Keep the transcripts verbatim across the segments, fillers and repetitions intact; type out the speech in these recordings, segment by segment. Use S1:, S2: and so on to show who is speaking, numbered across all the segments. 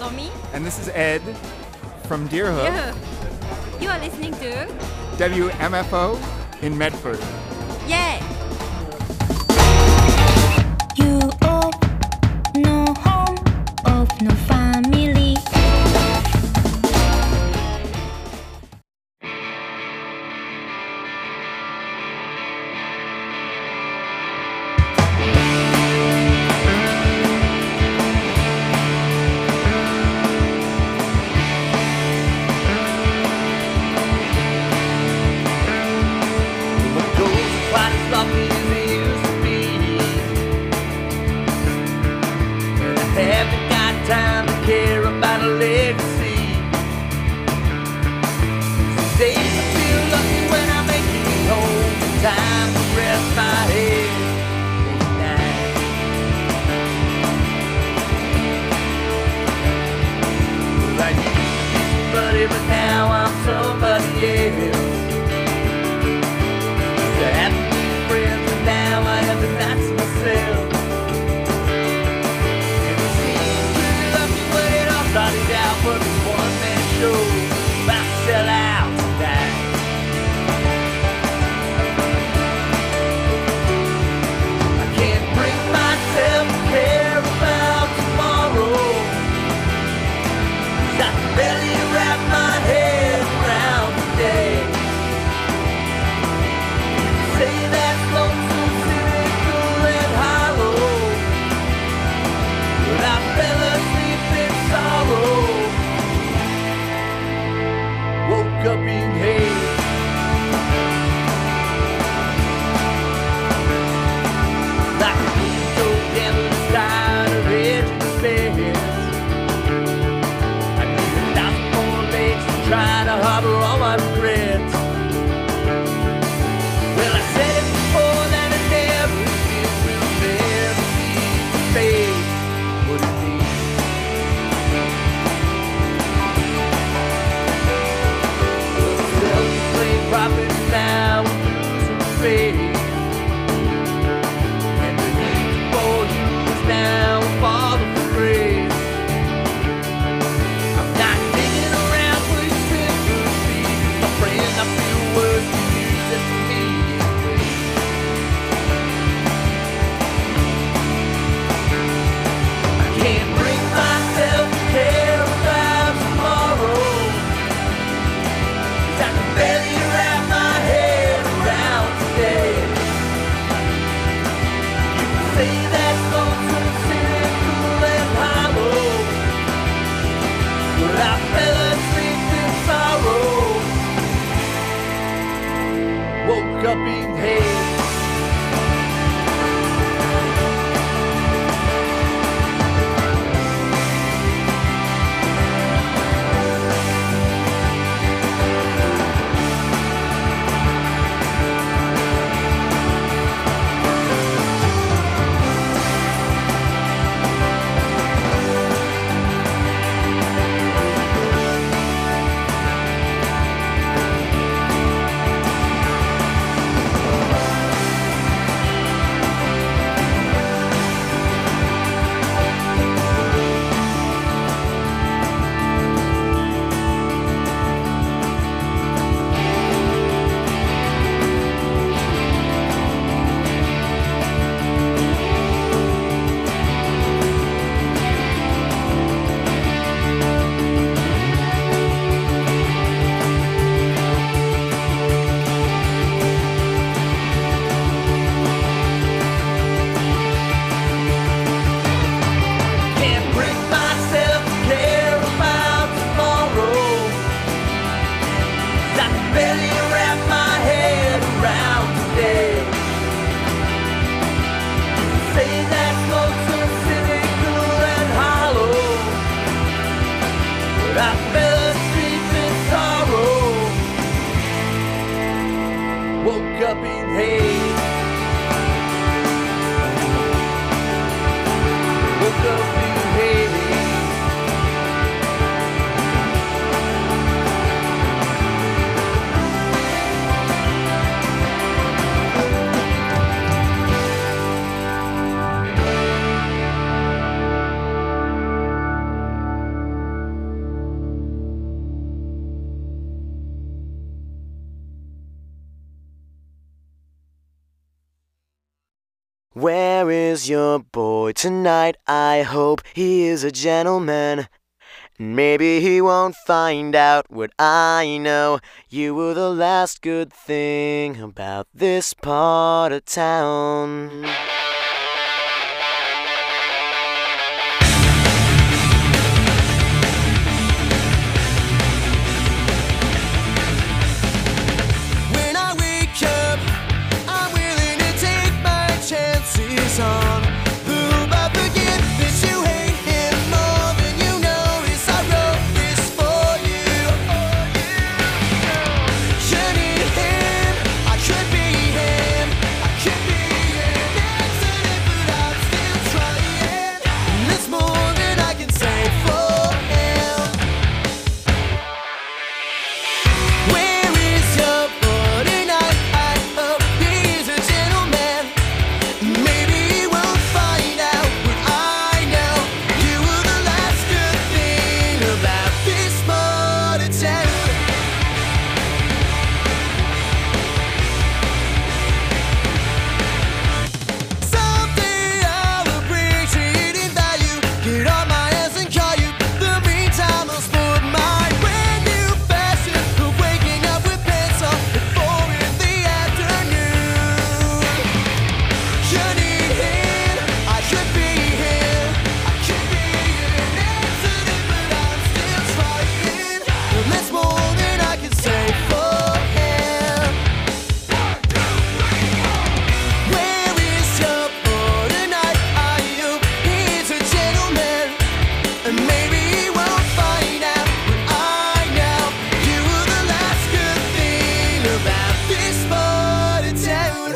S1: Naomi.
S2: And this is Ed from Deerhook.
S1: Yeah. You are listening to
S2: W M F O in Medford.
S1: Yeah.
S3: You of no home, of no family.
S4: Where is your boy tonight? I hope he is a gentleman. Maybe he won't find out what I know. You were the last good thing about this part of town. When I wake up, I'm willing to take my chances on whom I forget that you hate him more than you notice. I wrote this for you. You need him, I could be him, I could be an accident, but I'm still trying. There's more than I can say for him. Where is your boy tonight? I hope he's a gentleman. Maybe he won't find out what I know. You were the last good thing about this part of town. Someday I'll appreciate in value, get on my ass and call you. The meantime I'll sport my brand new fashion of waking up with pants on at four in the afternoon. You need him, I could be him, I could be an accident, but I'm still trying. And that's more than I can say for him. Where is your boy tonight? I hope he's a gentleman. And maybe he won't find out what I know. You were the last good thing about this part of town.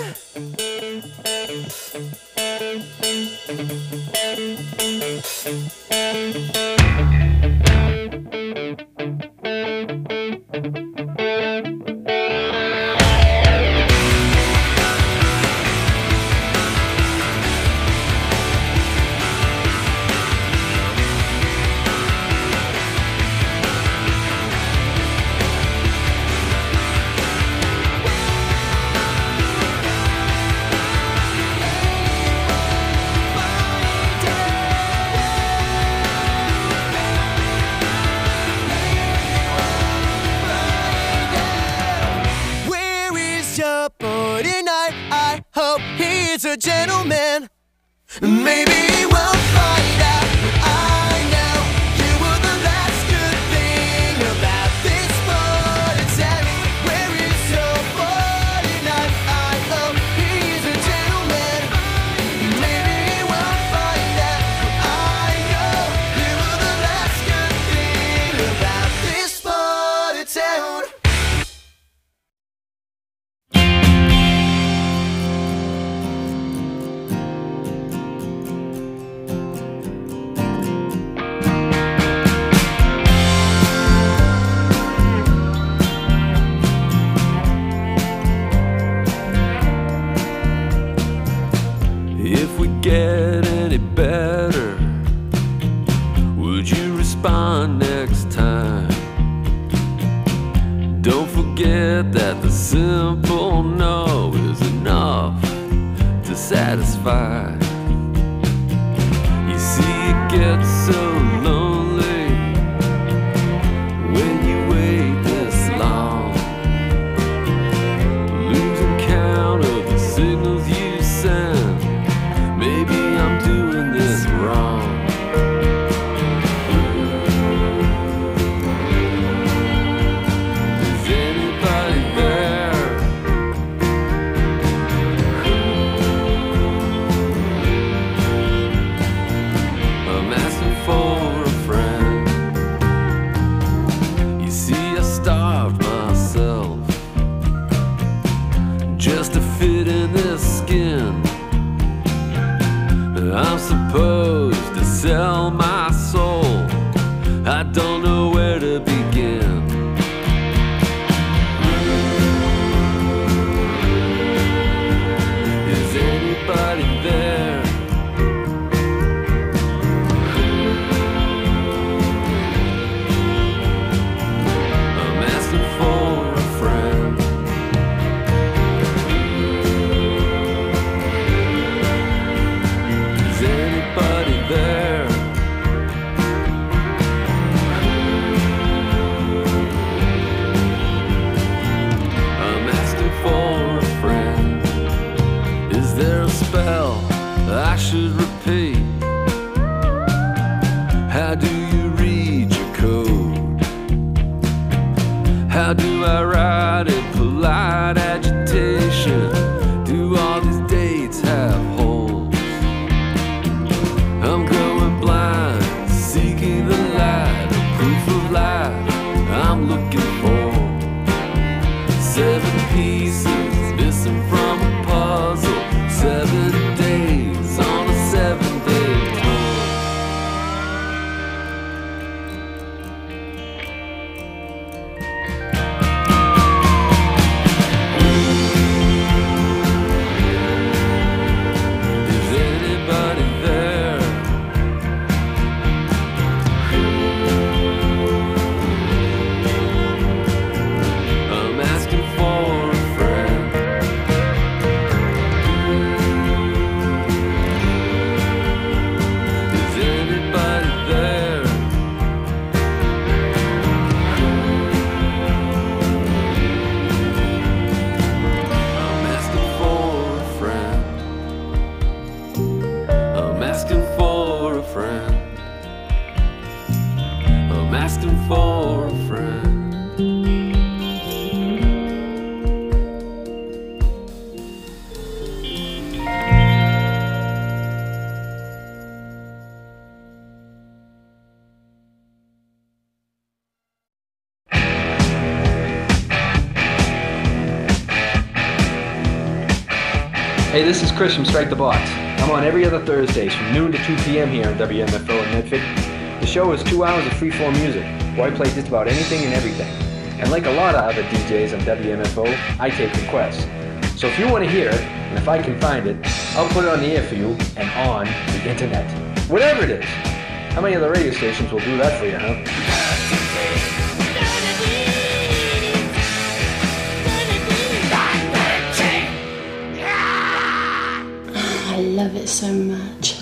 S4: Where is your boy tonight? I hope he's a gentleman. Maybe he won't find out what I know. You were the last good thing about this part of town. Where is your boy tonight? I hope he's a gentleman. Maybe he won't find out what I know. You were the last good thing about this part of town.
S5: If we get any better, would you respond next time? Don't forget that the simple no is enough to satisfy. You see, it gets so lonely when you wait this long, losing count of the signals you send. Maybe I'm doing this wrong. Is anybody there? I'm asking for pride and polite agitation. Do all these dates have holes? I'm going blind, seeking the light, a proof of life I'm looking for. Seven pieces missing from a puzzle. Seven days on a seven-day tour. Is anybody there? I'm asking for a friend. Is anybody there? I'm asking for a friend. I'm asking for a friend. I'm asking for a friend.
S6: Hey, this is Chris from Strike the Box. I'm on every other Thursdays from noon to two p.m. here on W M F O in Medford. The show is two hours of free-form music, where I play just about anything and everything. And like a lot of other D Js on W M F O, I take requests. So if you want to hear it, and if I can find it, I'll put it on the air for you and on the internet. Whatever it is. How many other radio stations will do that for you, huh?
S7: I love it so much.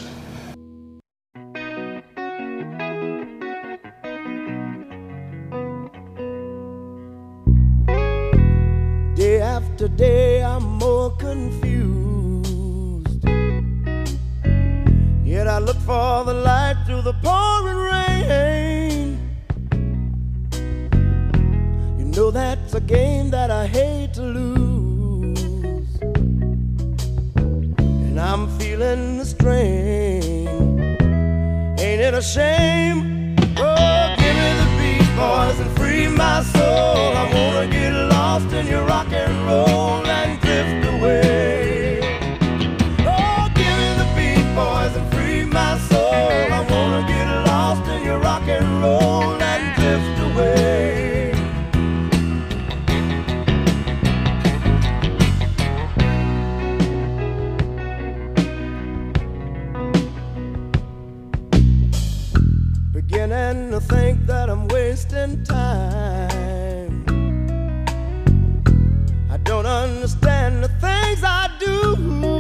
S4: Day after day I'm more confused. Yet I look for the light through the pouring rain. You know that's a game that I hate to lose. And I'm feeling the strain. Ain't it a shame? Oh, give me the beat, boys, and free my soul. I wanna get lost in your rock and roll and drift away. Oh, give me the beat, boys, and free my soul. I wanna get lost in your rock and roll and drift away. Beginning to think that I'm wasting time. I don't understand the things I do.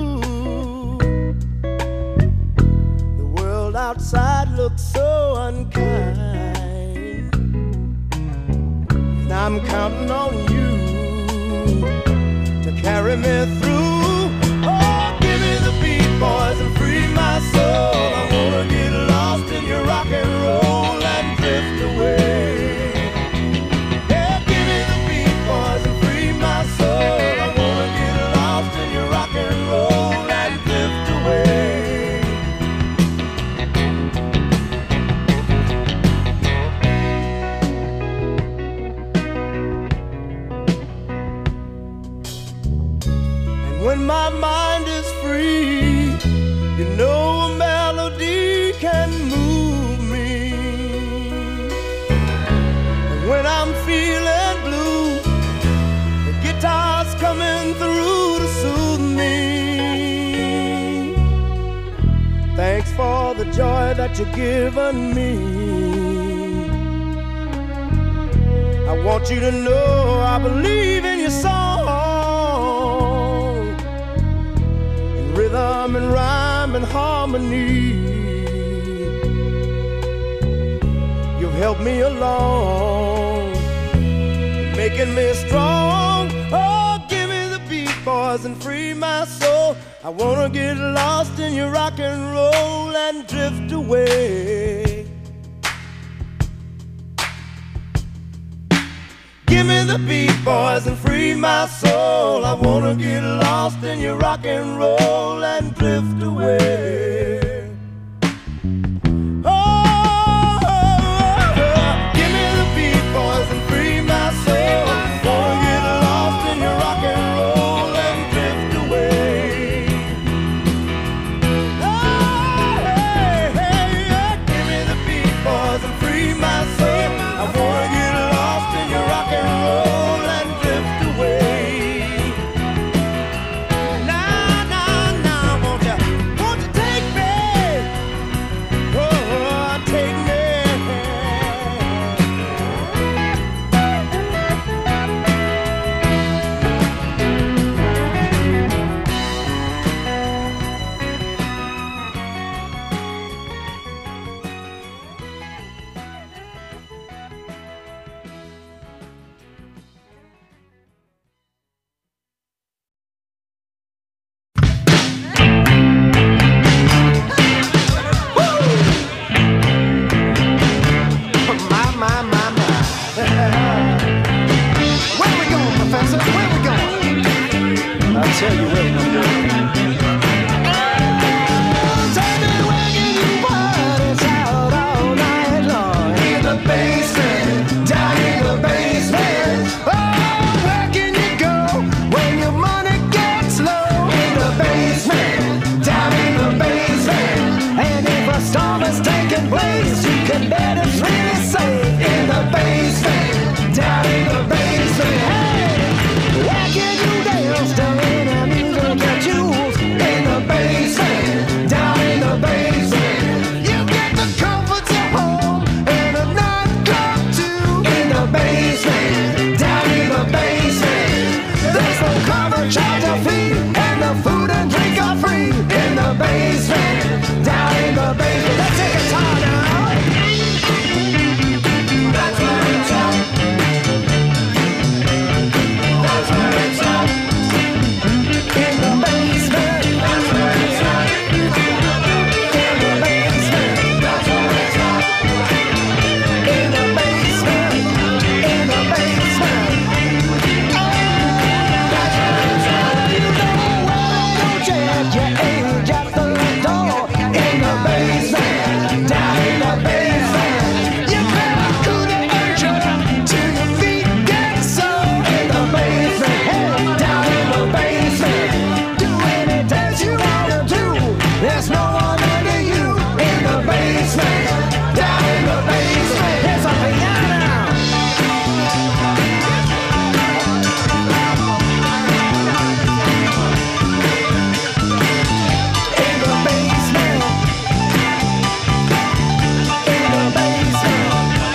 S4: The world outside looks so unkind, and I'm counting on you to carry me through. Oh, give me the beat, boys, and free my soul. I wanna get lost in your rock and roll and drift away. Yeah, give me the beat, boys, and free my soul. I wanna get lost in your rock and roll and drift away. And when my mind is free, you know a melody can move me. And when I'm feeling blue, the guitar's coming through to soothe me. Thanks for the joy that you've given me. I want you to know I believe in your song, in rhythm and rhyme and harmony. You've helped me along, making me strong. Oh, give me the beat, boys, and free my soul. I wanna get lost in your rock and roll and drift away. Give Give me the beat, boys, and free my soul. I wanna get lost in your rock and roll and drift away. Oh, oh, oh, oh. Give me the beat, boys, and free my soul. Wanna get lost in your rock and roll and drift away. Oh, hey, hey, yeah. Give me the beat, boys, and free my soul. I wanna get lost in your rock and roll and drift away. Now, now, now, won't you, won't you take me? Oh, take me. My, my, my, my. Where we going, Professor? Where we going? I'll tell you where we're going. Tell me where can you party out all night long? In the basement, down in the basement. Oh, where can you go when your money gets low? In the basement, down in the basement. And if a storm is taking place, you can bet it's really safe. In the basement, down in the basement. Hey, where can you dance to any music you choose? In the basement, down in the basement. You get the comforts of home and a nightclub too. In the basement, down in the basement. There's no cover charge or fee, and the food and drink are free. In the basement, down in the basement. Let's take a time now. That's where it's at. That's where it's at. In the basement. That's where it's at. In the basement. That's where it's at. In the basement. In the basement. That's where it's at. You know where to check your age at the door. In the basement. Down in the basement. You better do the urgent till your feet get sore. In the basement. Hey, down in the basement. Do any dance you wanna do. There's no one under you. In the basement. Down in the basement. Here's a piano. In the basement. In the basement.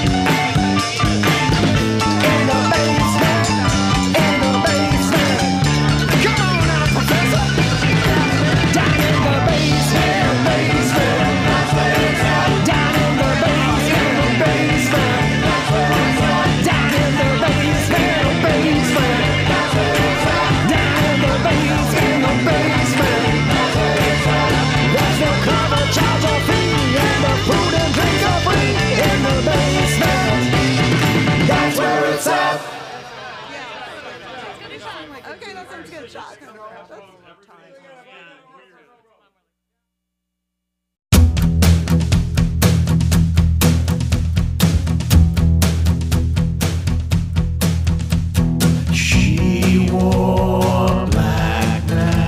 S4: In the basement. In the basement. Come on now, Professor. Down in the basement. Basement. That's where it's at. Down in the basement. Basement. That's where it's at. Down in the basement. Basement. That's where it's at. Down in the basement. Basement. That's where it's at. There's no cover charge or fee, and the food and drink are free. In the basement. That's where it's at.
S8: Okay, that sounds good. Shot.
S4: She wore black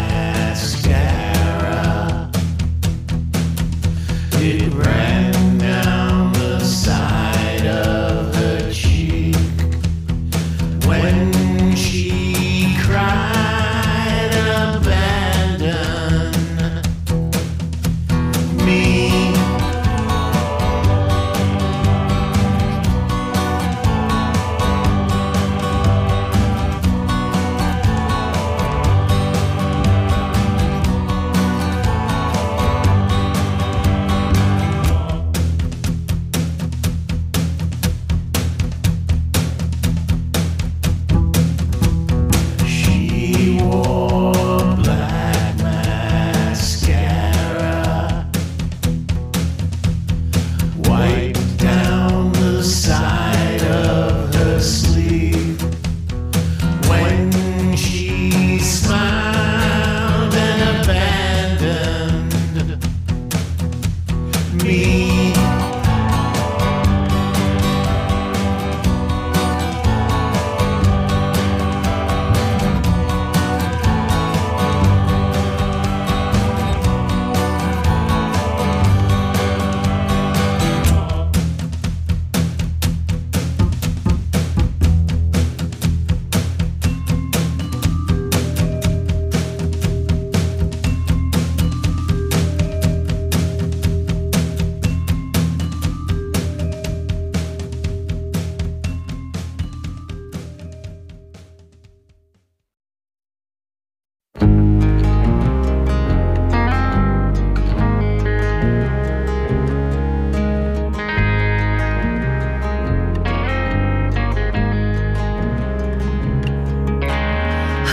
S4: mascara. It ran down the side of her cheek. When she cried abandon,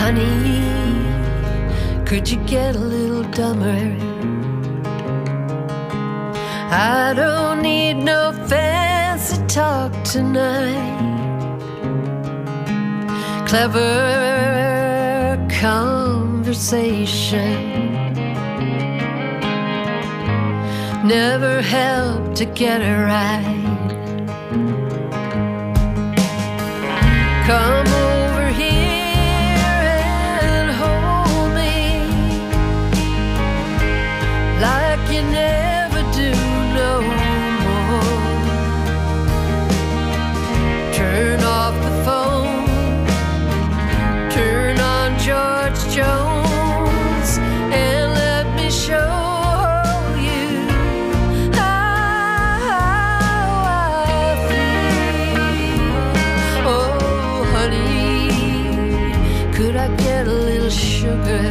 S9: honey, could you get a little dumber? I don't need no fancy talk tonight. Clever conversation never helped to get it right. Come over here and hold me like you never do no more. Turn off the phone, turn on George Jones, and let me show sugar.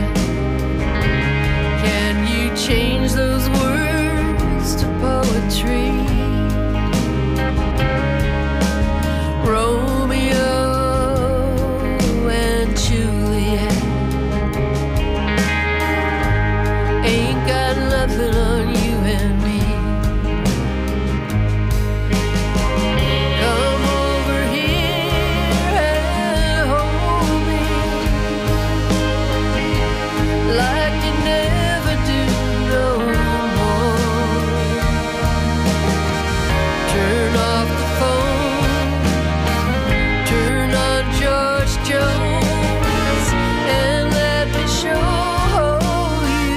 S9: Can you change those words to poetry? Romeo and Juliet ain't got nothing on you and me. Come over here and hold me like you never do no more. Turn off the phone, turn on George Jones, and let me show you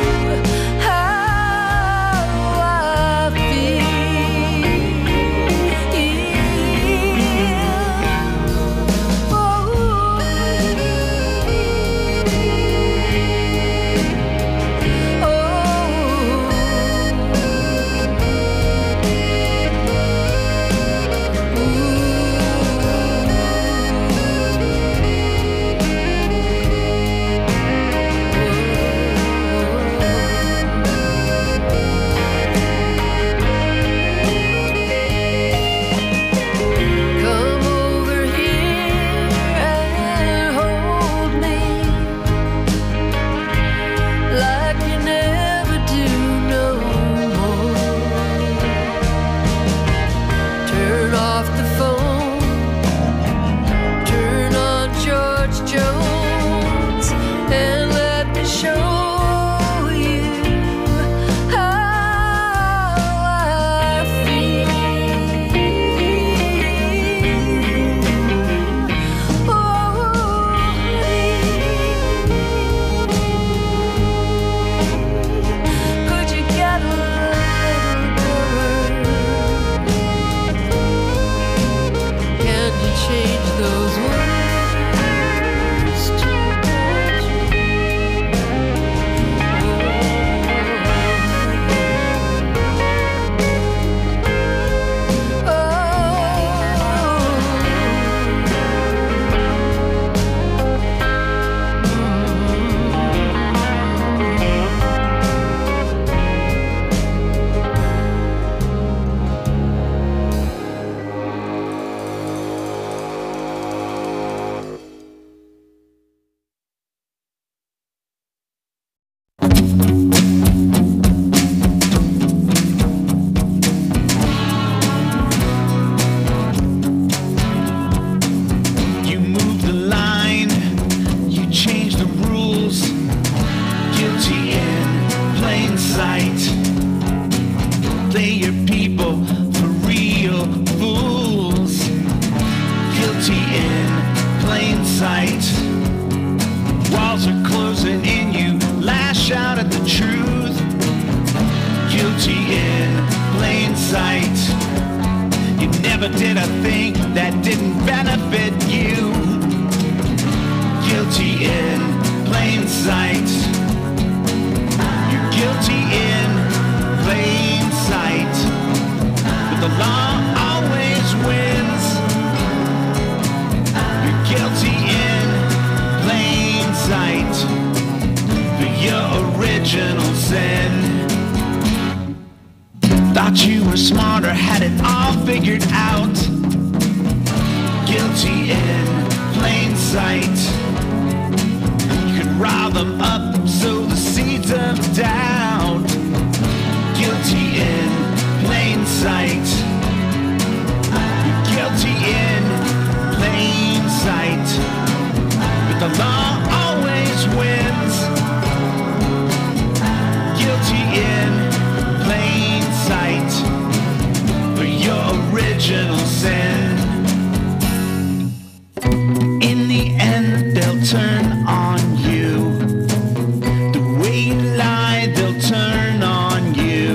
S9: how I feel. Come over here and hold me like you never do no more. Turn off the phone, turn on George Jones, and let me show you how I feel. Could you get a little bird? Can you change those words to
S10: You move the line, you change the rules. Guilty in plain sight. Play your people for real fools. Guilty in plain sight. Walls are closing in, you lash out at the truth. Guilty in plain sight. You never did a thing that didn't benefit you. Guilty in plain sight. You're guilty in plain sight. But the law always wins. You're guilty in plain sight for your original sin. Thought you were smarter, had it all figured out. Guilty in plain sight. them up so the seeds of doubt. Guilty in plain sight. You're guilty in plain sight. But the law always wins. Guilty in plain sight for your original sin. In the end, they'll turn on you. The way you lie, they'll turn on you.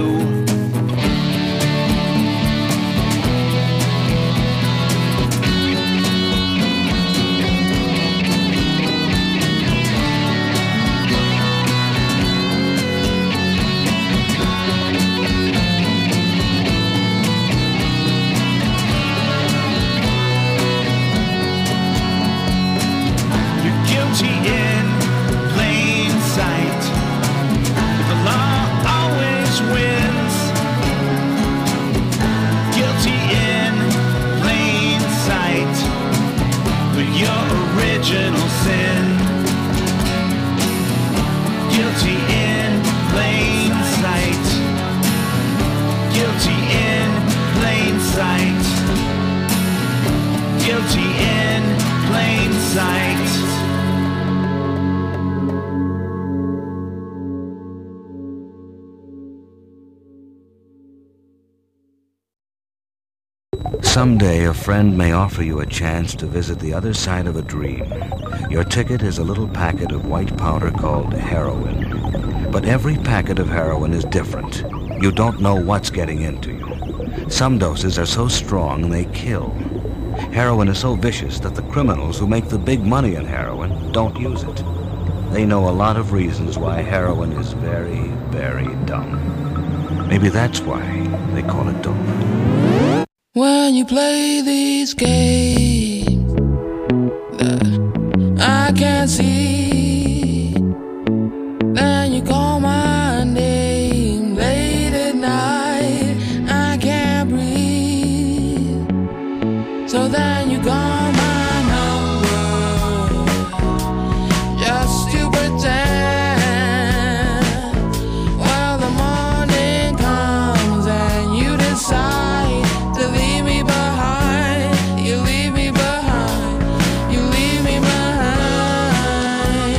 S10: Guilty in plain sight. The law always wins. Guilty in plain sight for your original sin. Guilty in plain sight. Guilty in plain sight. Guilty in plain sight.
S11: Someday, a friend may offer you a chance to visit the other side of a dream. Your ticket is a little packet of white powder called heroin. But every packet of heroin is different. You don't know what's getting into you. Some doses are so strong they kill. Heroin is so vicious that the criminals who make the big money in heroin don't use it. They know a lot of reasons why heroin is very, very dumb. Maybe that's why they call it dope.
S12: When you play these games that I can't see, then you call my name late at night, I can't breathe. So then you call my number just to pretend. Well, the morning comes and you decide to leave me behind. You leave me behind. You leave me behind.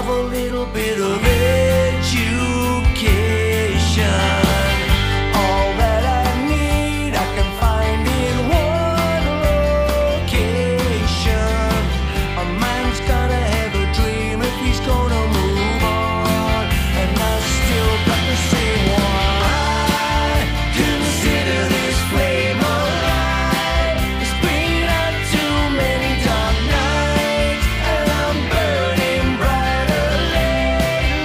S4: have a little bit of education. All that I need I can find in one location. A man's gotta have a dream if he's gonna move on, and I still got the same one. I consider this flame alive. It's been out too many dark nights, and I'm burning brighter lately.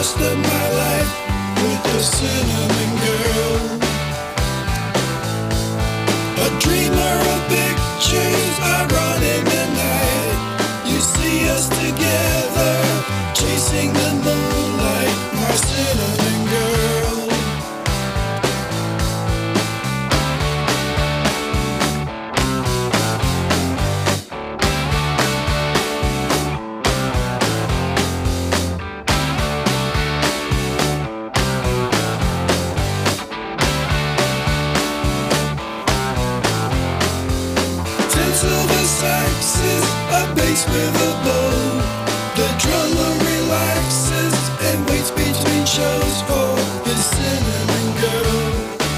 S13: rest of my life with the cinnamon girl. A dreamer of pictures, I run in the night. You see us together, chasing the moonlight, my cinnamon girl. With a bow, the drummer relaxes and waits between shows for his cinnamon girl.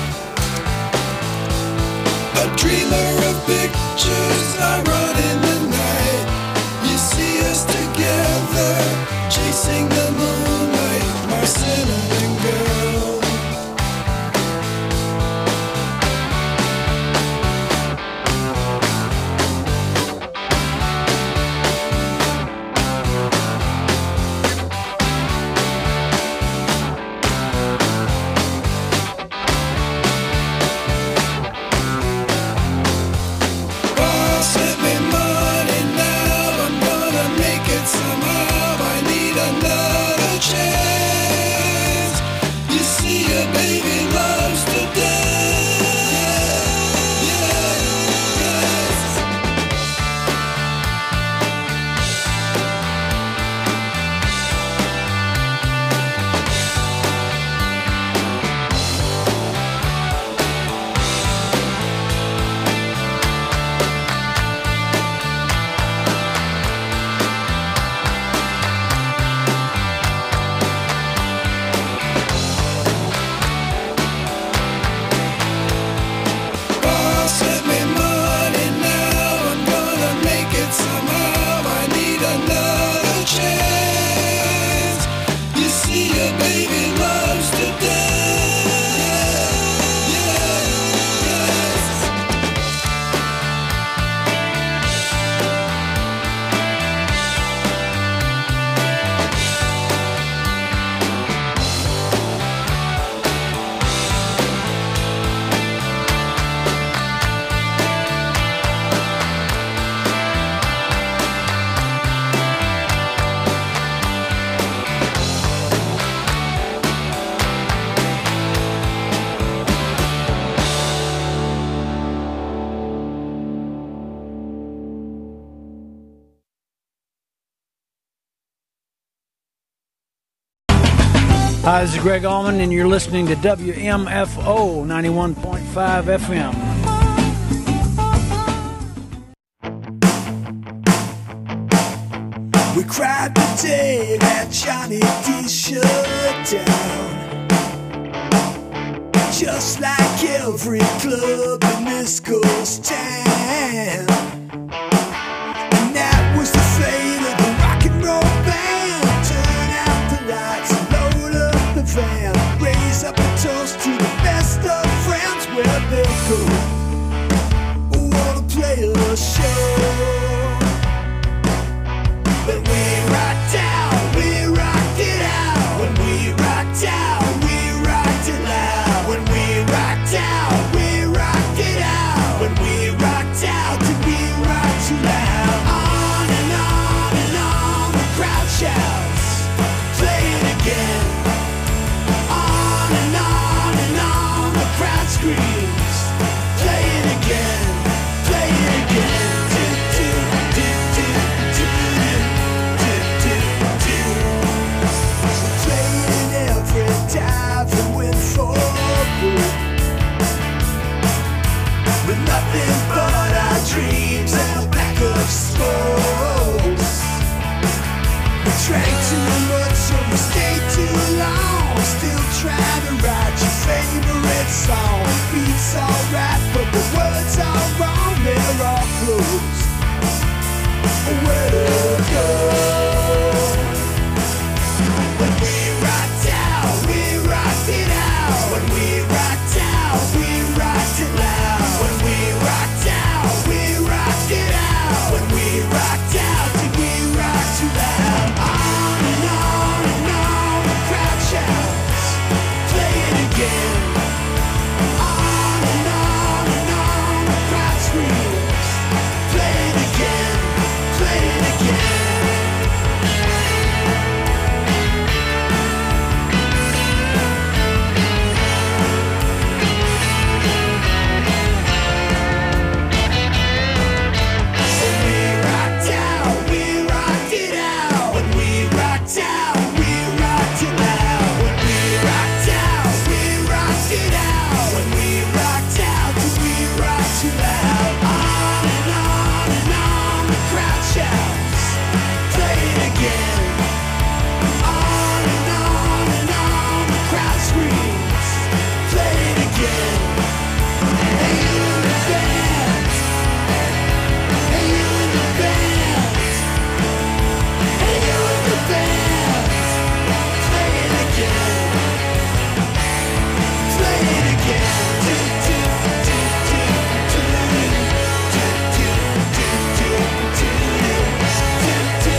S13: A dreamer of pictures, I run in the night. You see us together, chasing the moonlight, my cinnamon girl.
S14: Hi, this is Greg Allman, and you're listening to W M F O ninety-one point five F M.
S13: We cried the day that Johnny D shut down, just like every club in this ghost town. And that was the fate of the rock and roll band. Turn out the lights and load up the van. Raise up a toast to the best of friends. Where they go, wanna play a show. When we rocked out, we rocked it out. When we rocked out, we rocked it loud. When we rocked out, we rocked it out. When we rocked out, did we rock too loud? On and on and on, the crowd shouts, play it again. On and on and on, the crowd screams, play it again, play it again. Do, do, do, do, do, do, do, do. Playing every dive and went for good, with nothing but our dreams and a pack of smokes. We drank too much, so we stayed too long. Still trying to write your favorite song. Beats alright, but the words are wrong. They're all closed. Where to go? When we rocked out, we rocked it out. When we rocked out, we rocked it loud. When we rocked out, we rocked it out. When we rocked out, did we rock too loud? On and on and on, the crowd rocked it loud. When we rocked out, we rocked it out. When we rocked out, we rocked it loud. On and on and on, the crowd shouts. Play it again. On and on and on, the crowd screams. Play it again. Hey, you in the band. Hey, you in the band. Hey, you in the band. Play it again. Play it again. Do, do, do, do, do, do, do, do, do, do, do, do,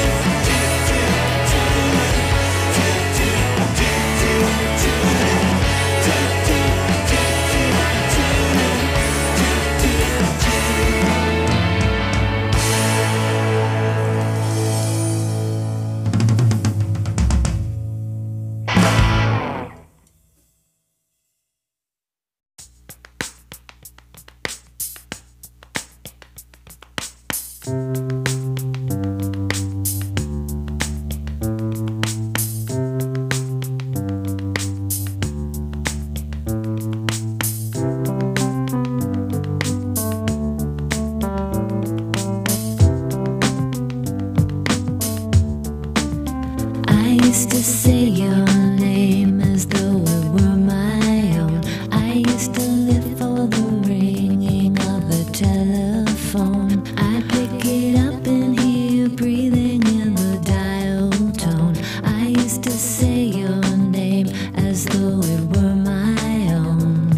S3: I used to say your name as though it were my own. I used to live for the ringing of the telephone. I'd pick it up and hear you breathing in the dial tone. I used to say your name as though it were my own.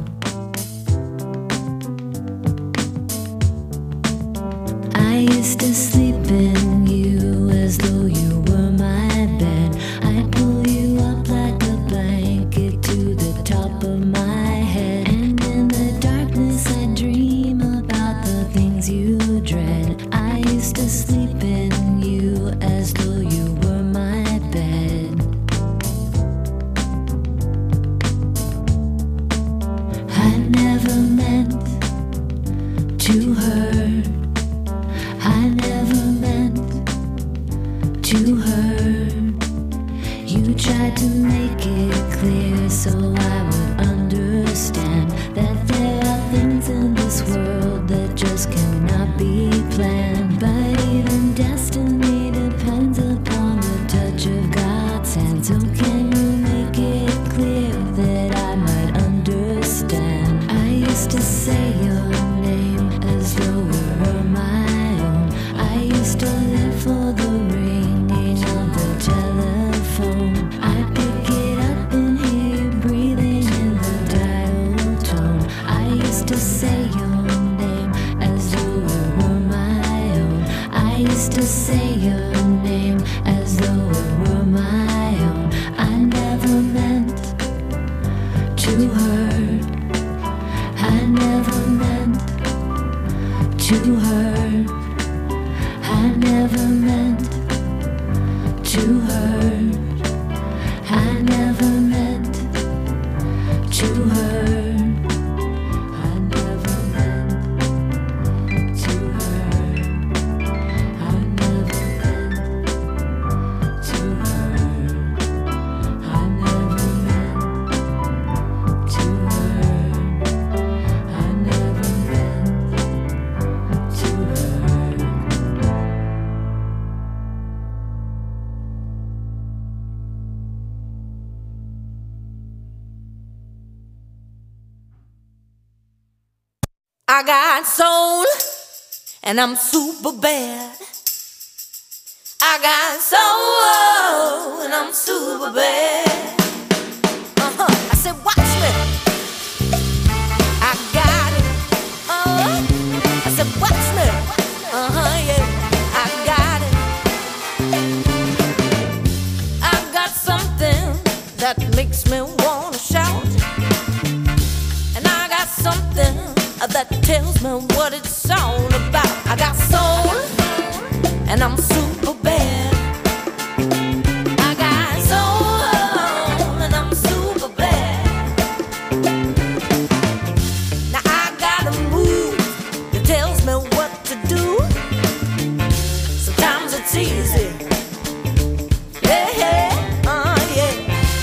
S3: I used to sleep in you as though you were my bed. I'd pull you up like a blanket to the top of my head. And in the darkness I'd dream about the things you dread. I used to sleep in you as though you were my bed. I never meant to hurt. I never meant to hurt. You tried to make it clear so I would understand that there are things in this world that just cannot be planned. But even destiny depends upon the touch of God's hand. So can you make it clear that I might understand? I used to say your name as though it were my own. I used to live for the ringing of the telephone. I pick it up and hear you breathing in the dial tone. I used to say your name as though it were my own. I used to say your name as though it were my own. I never meant to hurt. I never meant to hurt. I never meant to hurt. I never meant to hurt. I never meant to hurt. I never meant to hurt. I never meant to hurt. I never meant to hurt.
S9: I got soul, and I'm super bad. I got soul, and I'm super bad. Uh-huh. I said, watch me. I got it. Uh-huh. I said, watch me. Uh-huh, yeah. I got it. I got something that makes me wanna shout. And I got something that tells me what it's all about. I got soul, and I'm super bad. I got soul, and I'm super bad. Now I got a move that tells me what to do. Sometimes it's easy, yeah, yeah, uh, yeah.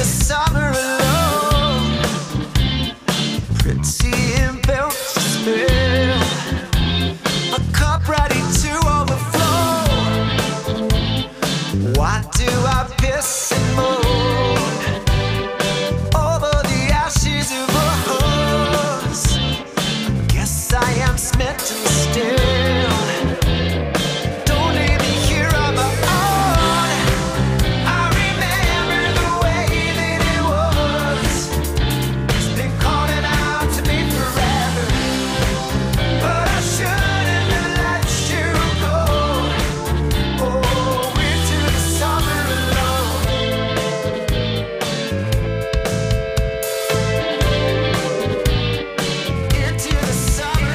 S4: the summer alone. Pretty and built to spill, a cup ready to overflow. Why do I piss and moan over the ashes of a hose? Guess I am smitten still. Don't leave me here on my own. I remember the way that it was. It's been calling out to me forever, but I shouldn't have let you go. Oh, into the summer alone. Into the summer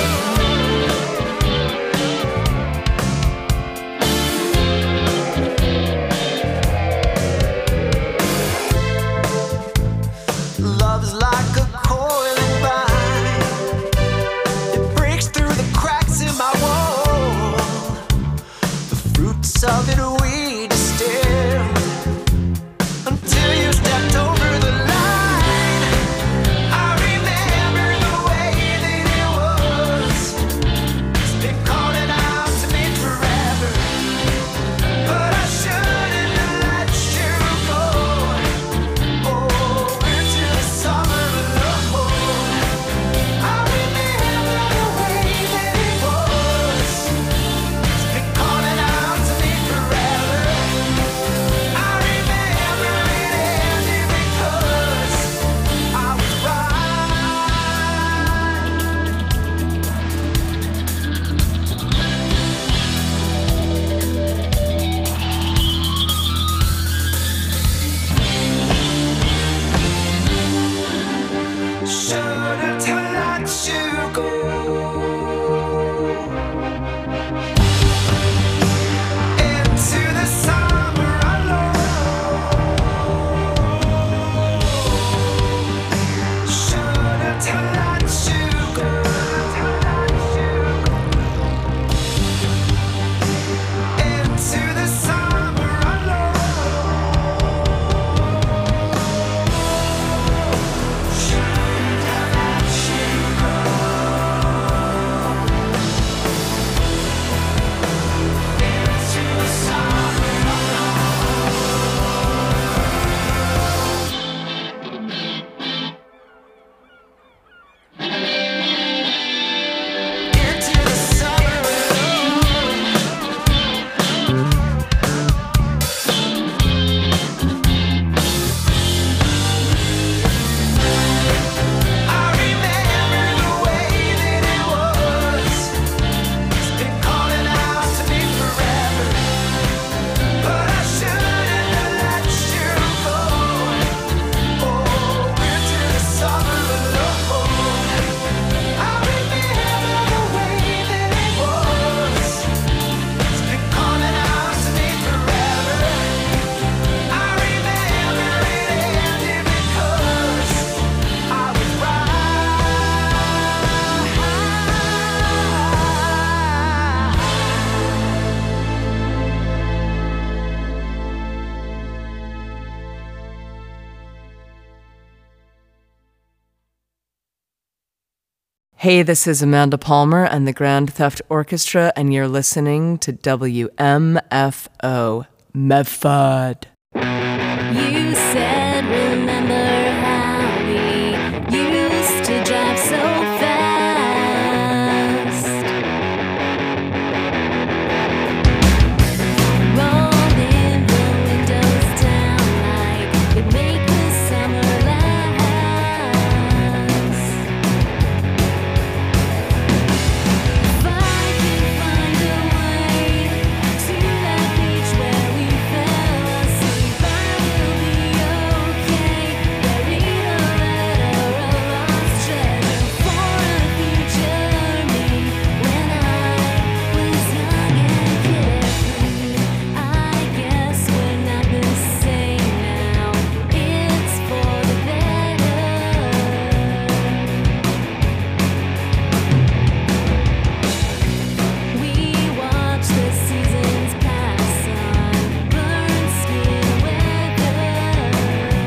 S4: alone. Love's like a coiling vine. It breaks through the cracks in my wall. The fruits of it we distilled until you stepped over the line. I remember the way that it was. It's been calling out to me forever, but I shouldn't have let you go. Oh, into the summer alone. I remember the way that it was. It's been calling out to me forever. I remember it ended because I was right. Shouldn't have let you go. Into the summer alone. Shouldn't have let you go. Into the summer alone. Shouldn't have let you go. Into the summer alone. Into the summer I remember the way that it was. It's been calling out to me forever, but I shouldn't have let you go. Oh, into the summer alone. I remember the way that it was. It's been calling out to me forever. I remember it ended because I was
S15: Hey, this is Amanda Palmer and the Grand Theft Orchestra, and you're listening to W M F O, Medford.
S1: You said